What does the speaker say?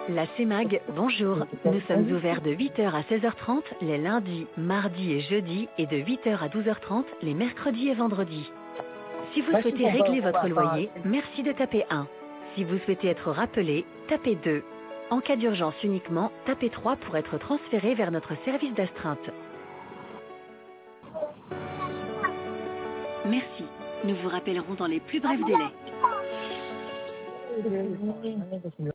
La CEMAG, bonjour. Nous sommes ouverts de 8 heures à 16h30 les lundis, mardis et jeudis et de 8 heures à 12h30 les mercredis et vendredis. Si vous souhaitez régler votre loyer, merci de taper 1. Si vous souhaitez être rappelé, tapez 2. En cas d'urgence uniquement, tapez 3 pour être transféré vers notre service d'astreinte. Merci. Nous vous rappellerons dans les plus brefs délais.